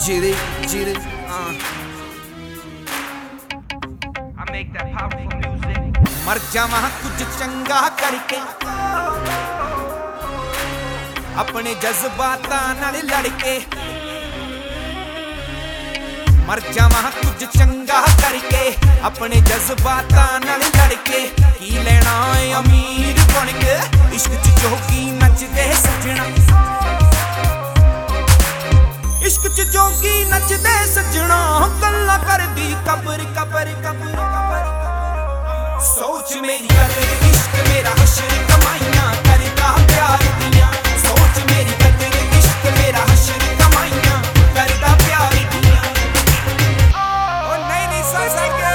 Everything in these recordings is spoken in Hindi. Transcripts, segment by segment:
Jitty, jitty, I make that powerful music. मर जावां कुछ चंगा करके अपने जज्बातां नाल लड़के मर जावां कुछ चंगा करके अपने जज्बातां नाल लड़के की लेना है अमीर बन के इश्क च जोगी नचदे सजना इश्क च जोगी नचदे सजना गल्लां करदी कबर कबर कबर कबर सोच मेरी कदर इश्क मेरा हशर कमाइयां करदा प्यार दियां सोच मेरी कदर इश्क मेरा हशर कमाइयां करदा प्यार दियां ओ नहीं सुन सके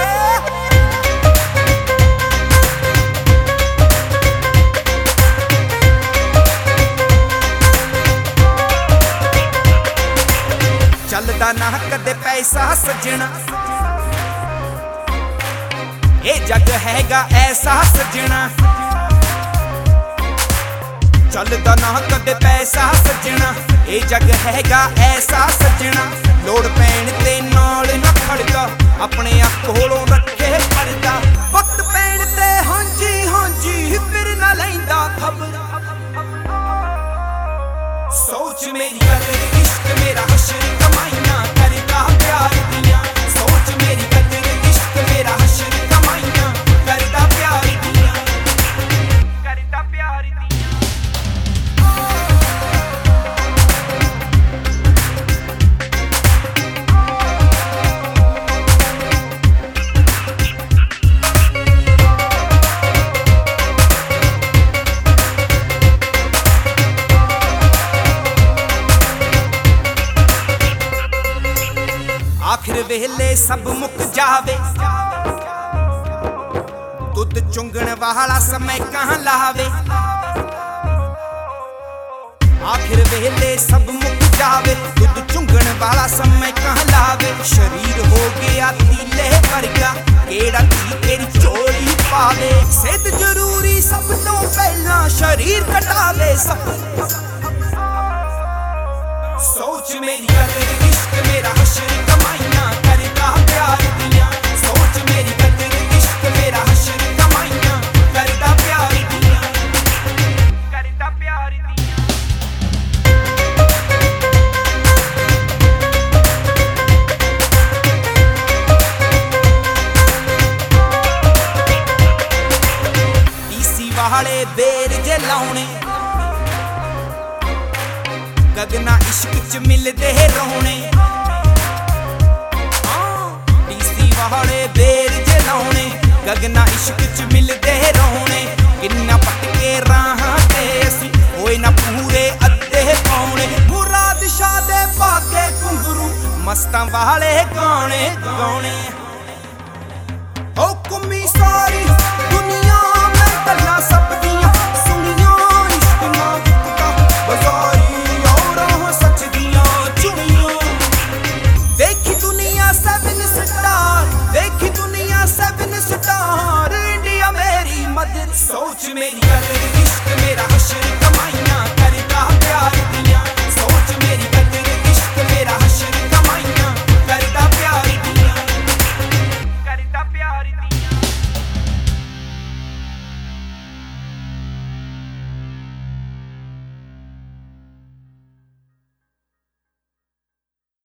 चलदा ना कदे पैसा सजना ये जग हैगा ऐसा सजना चलदा ना कदे पैसा सजना ये जग हैगा ऐसा सजना लोड़ पैण ते नाल ना खड़दा अपने आप कोलों रखे पर्दा वक्त पैण ते हांजी हांजी फिर ना लैंदा खबर सोच मेरी कदर इश्क मेरा हशर कमाइयां करदा प्यार दियां सोच मेरी कदर इश्क मेरा हशर कमाइयां करदा प्यार दियां करदा प्यार दियां आखिर वेले सब मुक जावे दुध चुंगण वाला समय कहां लावे आखिर वेले सब मुक जावे दुध चुंगण वाला समय कहां लावे शरीर हो गया तीले वर्गा केड़ा ती तेरी चोरी पावे सेहत जरूरी सब तो पहला शरीर कटावे सब सोच मेरी कदर इश्क मेरा हशर कमाइयां करदा प्यार दियां सोच मेरी कदर इश्क मेरा हशर कमाइयां करदा प्यार दियां करदा प्यार दियां ईसी वाले बेर जे लाउने गगना इश्क च मिलदे रोने डीसी वाले बेर जे लाउने गगना इश्क च मिलदे रोने किन्ना पटके राहां ते असी होए ना पूरे अद्धे पौने मुराद शाह दे पाके घुंगरू मस्तां वाले गाने गाउने ओ कुम्मी सारी दुनिया में गल्लां सब दियां सुनियां इश्क ना विकदा बाजारी देखी दुनिया 7 स्टार इंडिया मेरी मदद सोच मेरी कदर इश्क मेरा हशर कमाइयां